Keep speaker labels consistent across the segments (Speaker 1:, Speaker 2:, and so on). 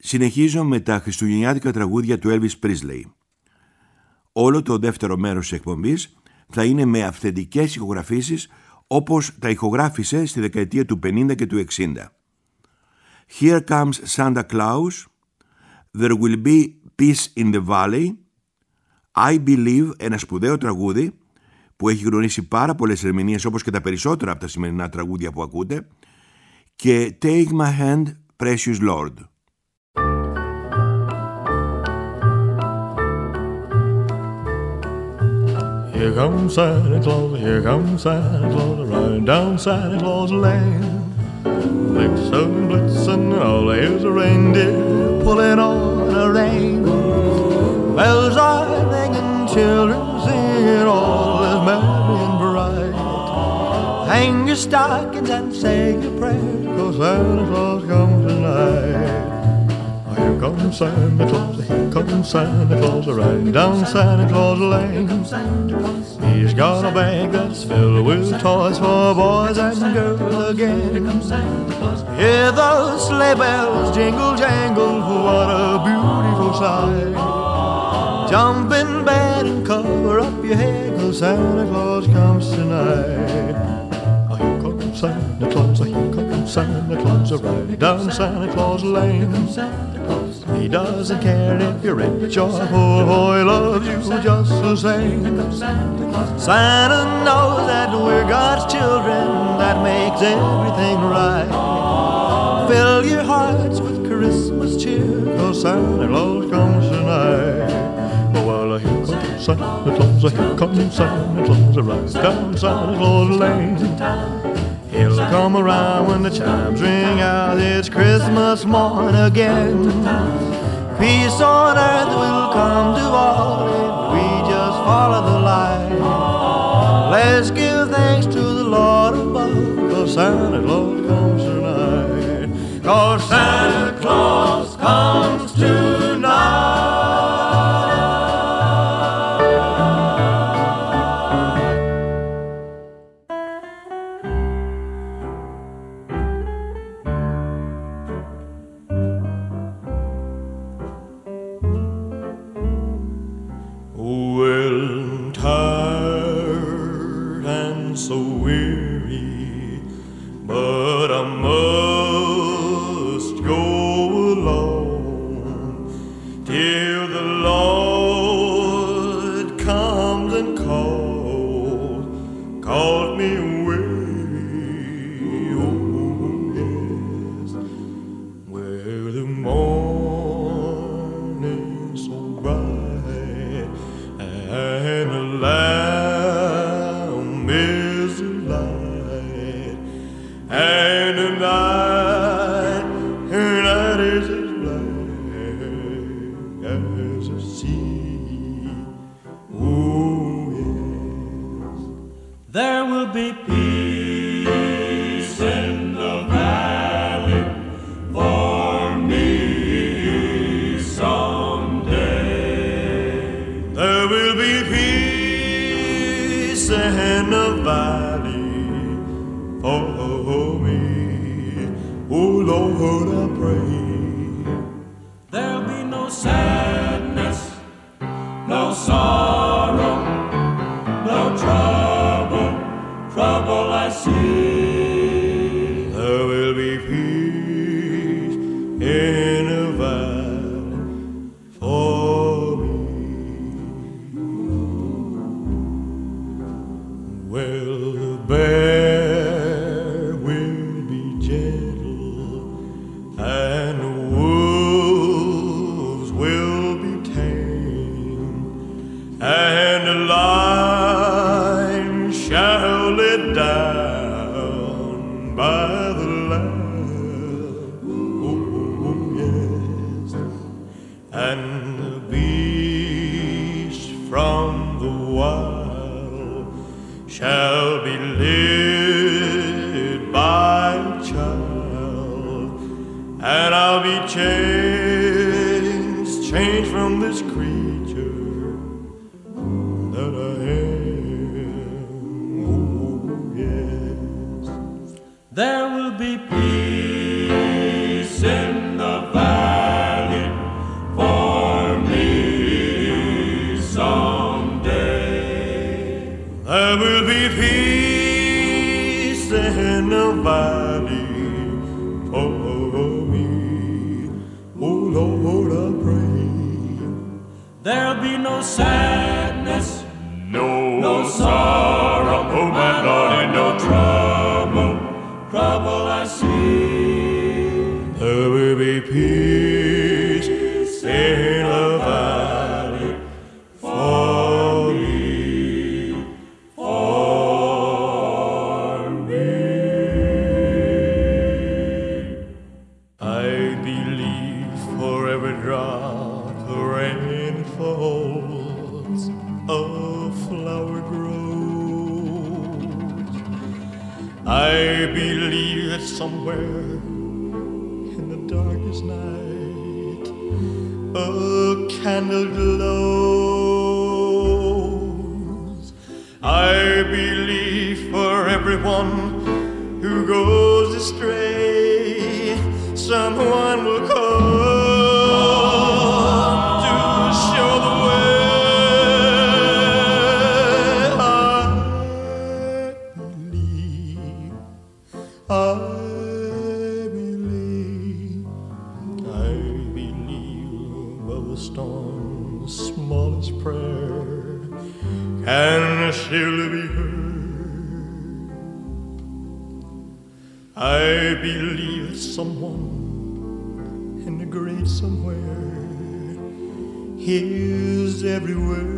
Speaker 1: Συνεχίζω με τα χριστουγεννιάτικα τραγούδια του Elvis Presley. Όλο το δεύτερο μέρος της εκπομπής θα είναι με αυθεντικές ηχογραφήσεις όπως τα ηχογράφησε στη δεκαετία του 50 και του 60. Here Comes Santa Claus, There Will Be Peace in the Valley, I Believe, ένα σπουδαίο τραγούδι που έχει γνωρίσει πάρα πολλές ερμηνείες όπως και τα περισσότερα από τα σημερινά τραγούδια που ακούτε, και Take My Hand, Precious Lord.
Speaker 2: Here comes Santa Claus, here comes Santa Claus, riding down Santa Claus Lane. Blitzen, blitzen, all here's a reindeer pulling on a rein. Bells are ringing, children singing, all is merry and bright. Hang your stockings and say your prayers, 'cause Santa Claus comes tonight. Here comes Santa Claus, here comes Santa Claus, riding down Santa Claus Lane. He's got a bag that's filled with toys for boys and girls again. Hear those sleigh bells jingle jangle, what a beautiful sight. Jump in bed and cover up your head, 'cause Santa Claus comes tonight. Here comes Santa Claus, here comes Santa Claus, riding down Santa Claus Lane. He doesn't care if you're rich or poor, oh, he loves you just the same. Santa knows that we're God's children, that makes everything right. Fill your hearts with Christmas cheer, 'cause Santa Claus comes tonight. Oh, well, here comes Santa Claus, here comes Santa Claus, right down Santa Claus Lane. He'll come around when the chimes ring out, it's Christmas morn again. Peace on earth will come to all if we just follow the line. Let's give thanks to the Lord above, 'cause Santa Claus comes tonight. 'Cause Santa Claus comes tonight.
Speaker 3: There will be peace in the valley. no sadness,
Speaker 2: no sorrow, oh my darling, no
Speaker 3: trouble I see.
Speaker 2: There will be peace in the valley for me, for me. I believe for every drop the rain falls, a flower grows. I believe that somewhere in the darkest night a candle glows. I believe for everyone who goes astray, someone will come to show the way. I believe of the storm's smallest prayer can surely be heard. I believe that someone in the great somewhere hears every word.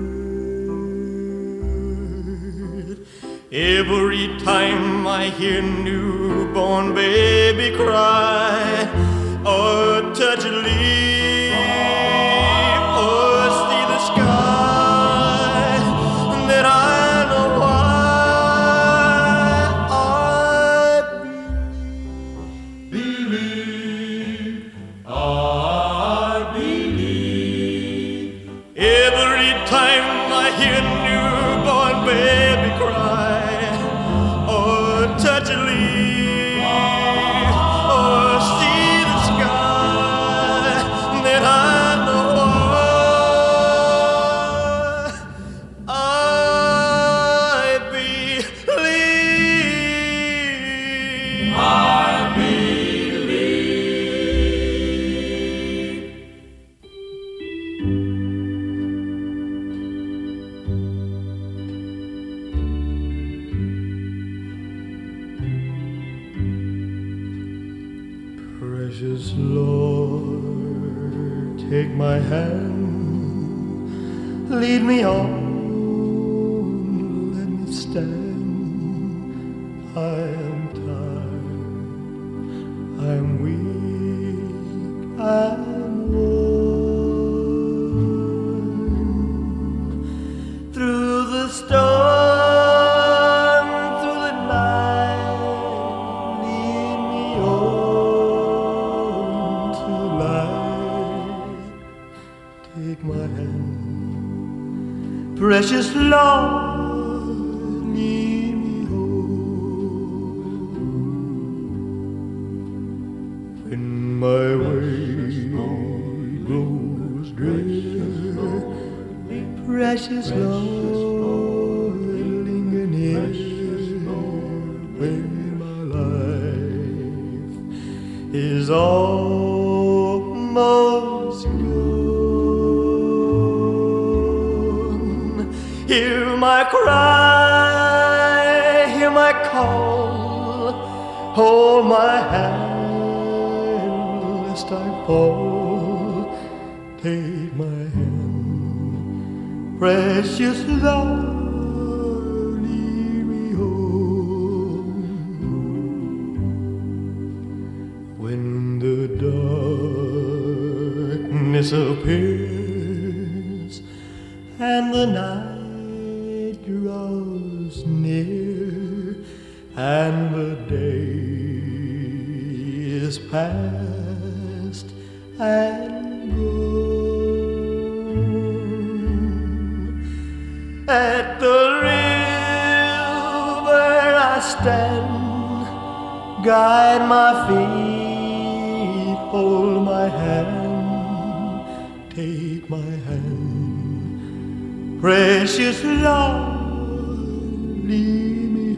Speaker 2: Every time I hear newborn baby cry, or touch a leaf, or see the sky, then I know why I believe. Every time I hear newborn baby cry, or touch a leaf, or see the sky, then I know I believe. Precious Lord, take my hand, lead me on, let me stand. I am tired, I am weak, I am worn. Through the storm, through the night, lead me on to light. Take my hand, precious Lord, lead me home. When my way grows drear, precious Lord, linger near. When my life is almost gone, hear my cry, hear my call, hold my hand lest I fall. Take my hand, precious Lord, lead me home. When the darkness appears and the night draws near, and the day is past and gone. At the river I stand, guide my feet, hold my hand, take my hand, precious Lord, lead me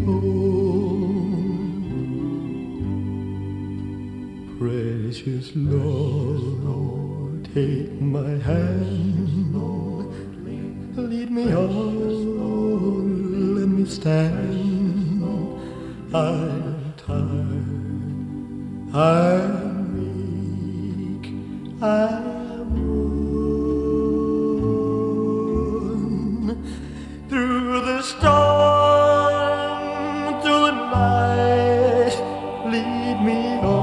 Speaker 2: home. Precious Lord, take my hand, lead me on, let me stand. I'm tired, I'm weak, I'm worn. Through the storm, through the night, lead me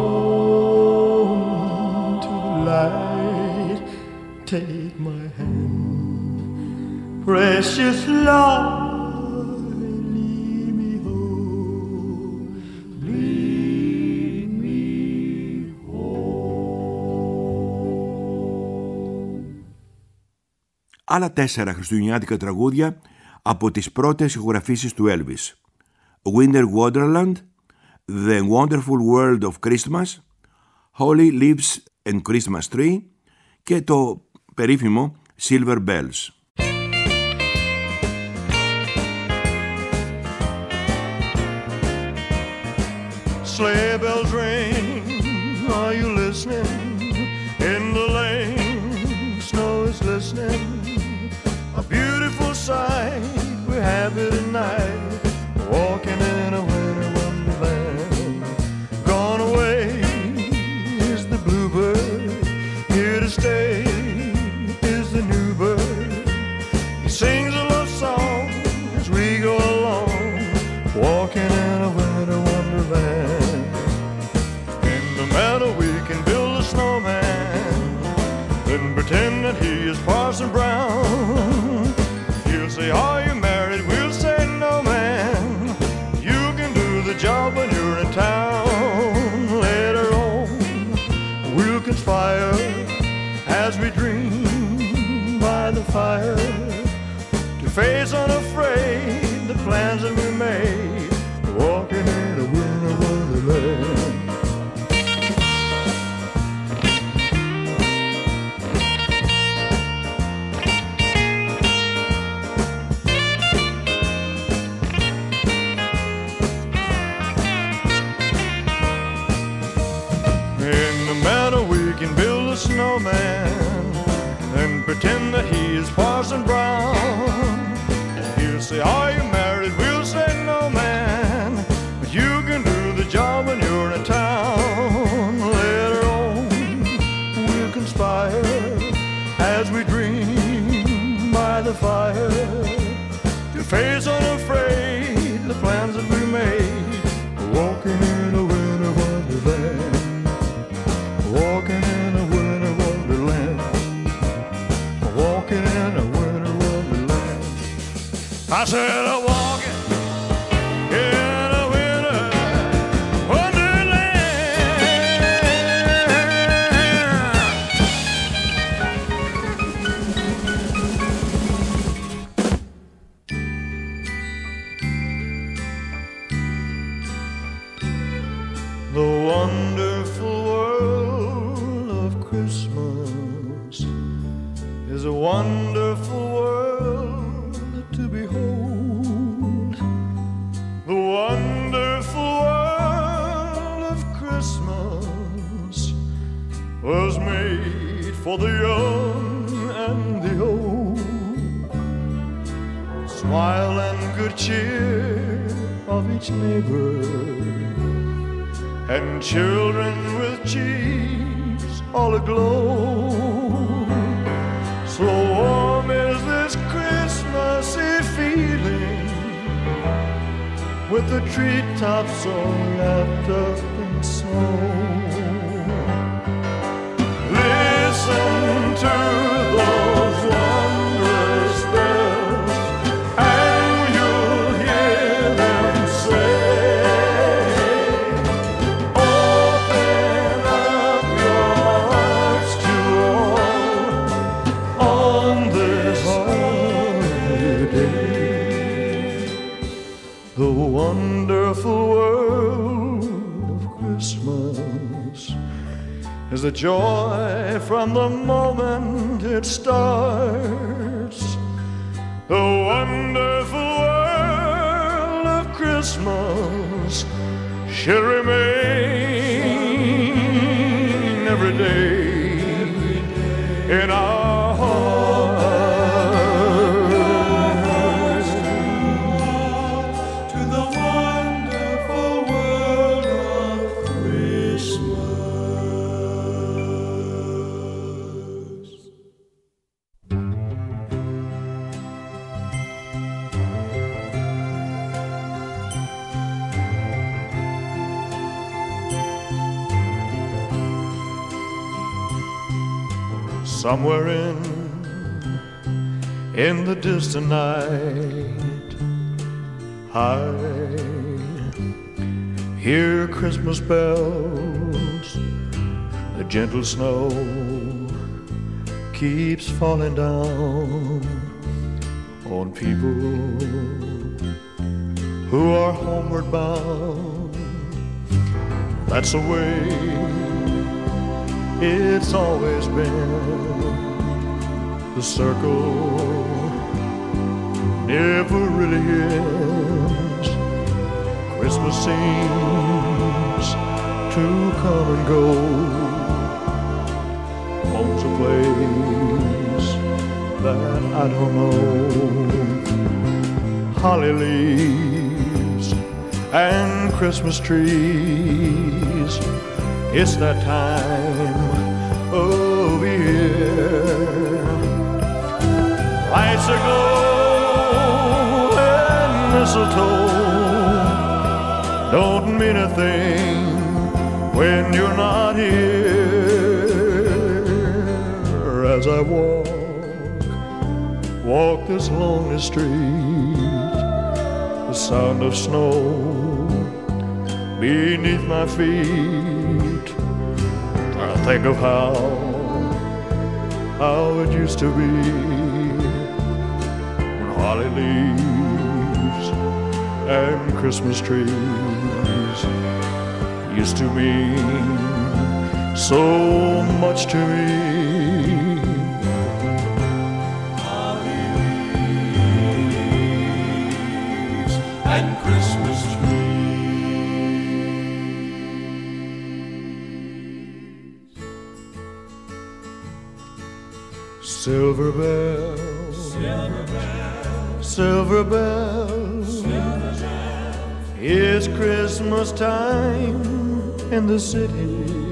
Speaker 2: on to the light. Take my hand, precious Lord, lead me home, lead me home.
Speaker 1: Άλλα 4 χριστουγεννιάτικα τραγούδια από τις πρώτες ηχογραφήσεις του Elvis. Winter Wonderland, The Wonderful World of Christmas, Holly Leaves and Christmas Tree και το περίφημο Silver Bells.
Speaker 2: Sleigh bells ring, are you listening? In the lane, snow is glistening. A beautiful sight, we're happy tonight, walking in a winter wonderland. Gone away is the bluebird, here to stay is the new bird. He sings a love song as we go along, walking in a winter wonderland. In the meadow we can build a snowman, then pretend that he is Parson Brown. He'll say, are you married? We'll say, no, man. You can do the job when you're in town. Later on, we'll conspire as we dream by the fire to face unafraid the plans that we made, walking in a winter wonderland. In the meadow we can build a snowman and pretend that he is Parson Brown. He'll say, are you married? We'll say, no, man. But you can do the job when you're in town. Later on, we'll conspire as we dream by the fire to face unafraid the plans that we made, walking in a winter wonderland. Walking in a winter wonderland, walking in a winter wonderland. I said I'm walking in a winter wonderland. The wonderful world of Christmas is a wonderful world to behold. The wonderful world of Christmas was made for the young and the old. Smile and good cheer of each neighbor, and children with cheeks all aglow. So warm is this Christmassy feeling, with the treetops all wrapped up in snow. Listen to those wondrous bells, and you'll hear them say, the wonderful world of Christmas is the joy from the moment it starts. The wonderful world of Christmas should remain every day in our hearts. somewhere in the distant night, I hear Christmas bells. The gentle snow keeps falling down on people who are homeward bound. That's the way it's always been. The circle never really ends. Christmas seems to come and go. Home's a place that I don't know. Holly leaves and Christmas trees, it's that time of year. Lights aglow and mistletoe don't mean a thing when you're not here. As I walk this lonely street, the sound of snow beneath my feet, I think of how it used to be when holly leaves and Christmas trees used to mean so much to me.
Speaker 3: Holly leaves and Christmas trees.
Speaker 2: Silver bells, silver bells, silver bells, silver bells. It's Christmas time in the city.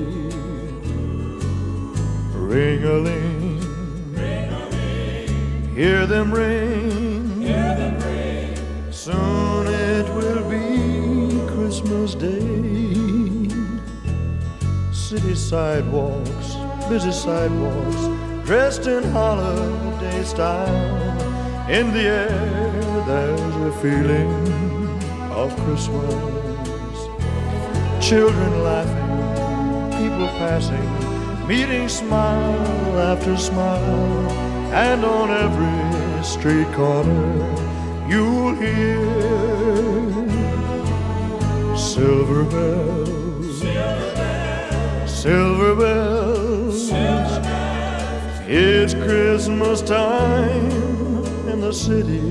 Speaker 2: Ring-a-ling, ring-a-ling, hear them ring, hear them ring. Soon it will be Christmas Day. City sidewalks, busy sidewalks, dressed in holiday style. In the air there's a feeling of Christmas. Children laughing, people passing, meeting smile after smile. And on every street corner you'll hear silver bells, silver bells, silver bells, silver bells. It's Christmas time in the city.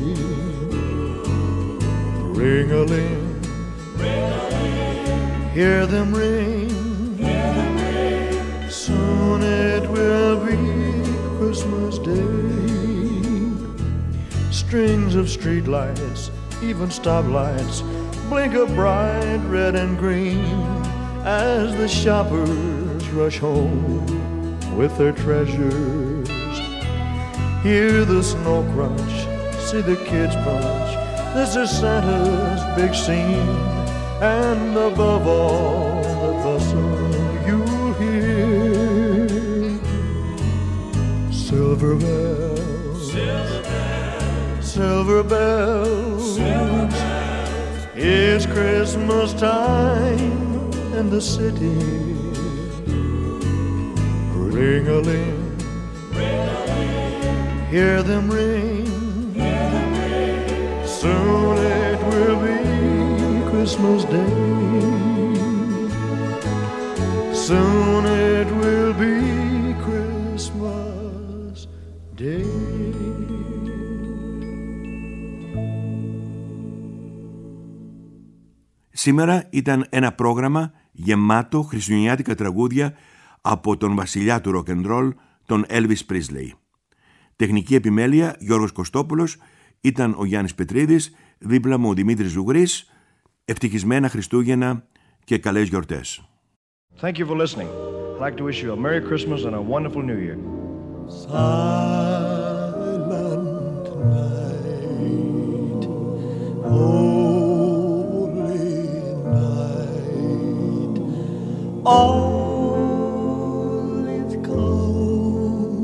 Speaker 2: Ring-a-ling, ring-a-ling, hear them ring, hear them ring. Soon it will be Christmas Day. Strings of streetlights, even stoplights, blink a bright red and green as the shoppers rush home with their treasures. Hear the snow crunch, see the kids punch. This is Santa's big scene, and above all the bustle you'll hear silver bells, silver bells, silver bells, silver bells. It's Christmas time in the city. Ring-a-ling, ring-a-ling, hear them ring, hear them ring. Soon it will be Christmas Day. Soon it will be Christmas Day.
Speaker 1: Σήμερα ήταν ένα πρόγραμμα γεμάτο χριστουγεννιάτικα τραγούδια από τον βασιλιά του rock and roll, τον Elvis Presley. Τεχνική επιμέλεια Γιώργος Κωστόπουλος, ήταν ο Γιάννης Πετρίδης, δίπλα μου ο Δημήτρης Ζουγρής. Ευτυχισμένα Χριστούγεννα και καλές γιορτές.
Speaker 4: Thank you for listening. I'd like to wish you a Merry Christmas and a wonderful New Year.
Speaker 2: Silent night, holy night, all is calm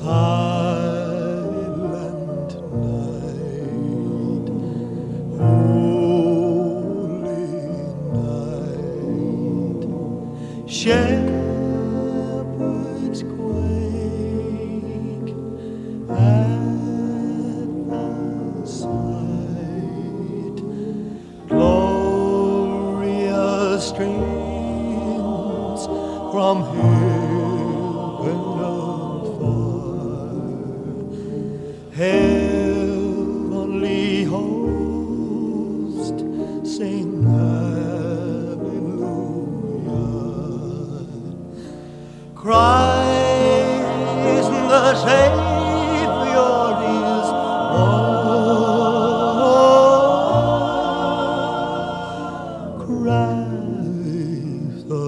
Speaker 2: silent night, holy night, shepherds quake at the sight, glorious streams from heaven afar, heavenly host sing hallelujah. Christ the Savior is born. Christ the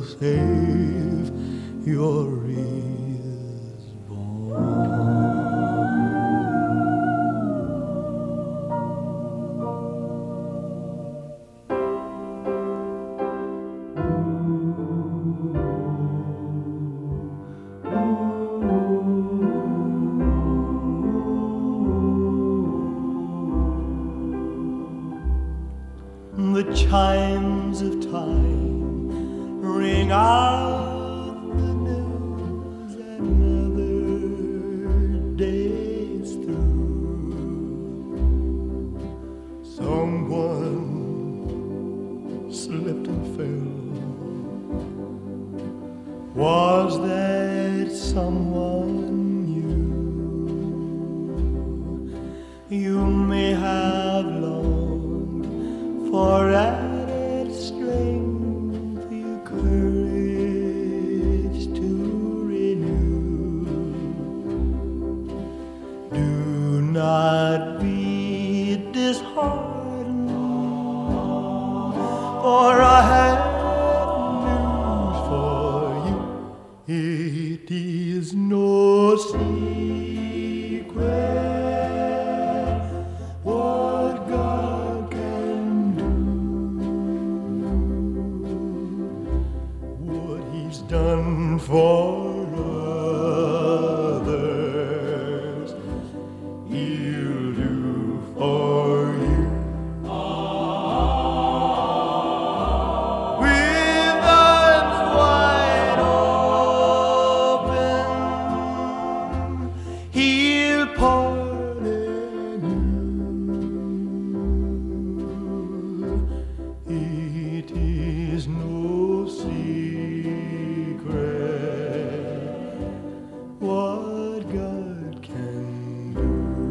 Speaker 2: Savior is born. The chimes of time ring out the news another day's through. Someone slipped and fell. Was that someone you? You may have longed for added strength, your courage to renew. Do not be disheartened, for I have news for you. It is no secret what God can do, what He's done for others, He'll do for you. With arms wide open, He'll pardon you. It is no secret what God can do.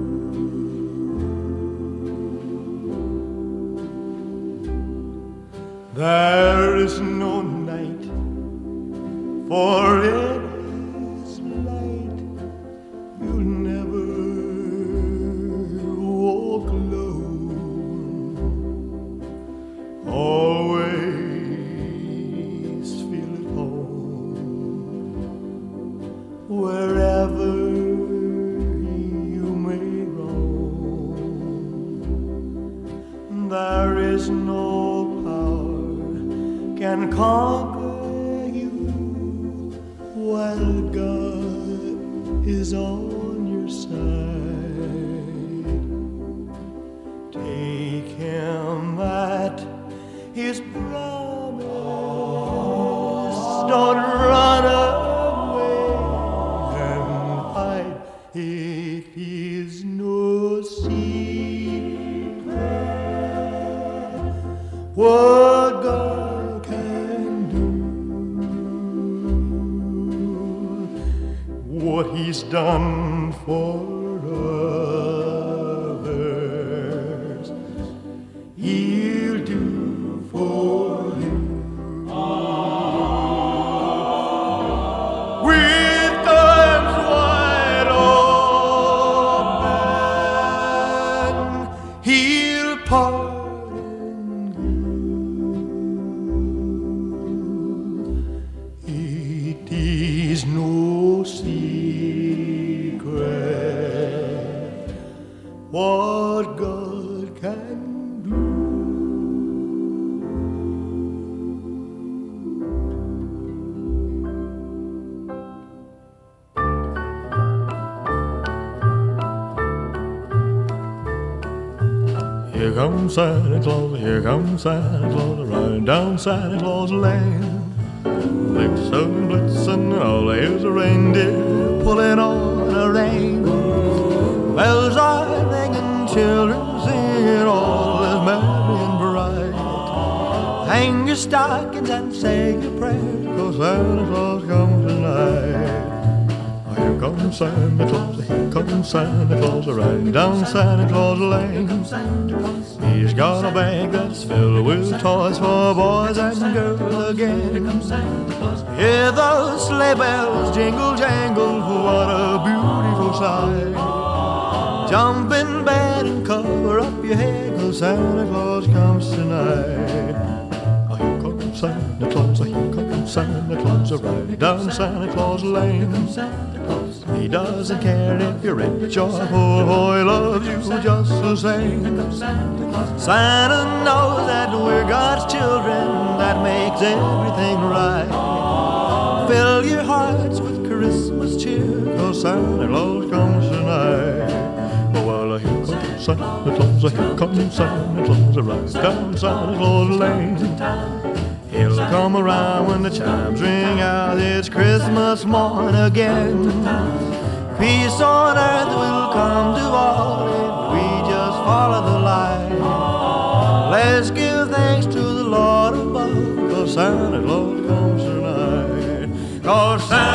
Speaker 2: There is no night, for it is light. You'll never walk alone. Always feel at home, wherever you may roam. There is no power can conquer you while God is on your side. Take Him at His promise. Don't run away and hide. It is no secret what God can do, what He's done for others, He'll do for you. With arms wide open, He'll pardon you. It is no secret what God can do. here comes Santa Claus, here comes Santa Claus, riding down Santa Claus Lane. Blitzen, blitzen, all here's a reindeer pulling on a rein. Bells are ringing, children singing, all is merry and bright. Hang your stockings and say your prayers, 'cause Santa Claus comes tonight. Here comes Santa Claus, here comes Santa Claus, riding down Santa Claus Lane. He's got a bag that's filled with toys for boys and girls again. Hear those sleigh bells jingle jangle, what a beautiful sight. Jump in bed and cover up your head, 'cause Santa Claus comes tonight. Here comes Santa Claus, here comes Santa Claus, riding down Santa Claus Lane. He doesn't care if you're rich or poor, oh, he loves you just the same. Santa knows that we're God's children, that makes everything right. Fill your hearts with Christmas cheer, 'cause Santa Claus comes tonight. Oh, well, here comes Santa Claus, here comes Santa Claus, right down Santa Claus Lane. He'll come around when the chimes ring out, it's Christmas morn again. Peace on earth will come to all if we just follow the line. Let's give thanks to the Lord above, 'cause Santa Claus comes tonight. 'Cause Santa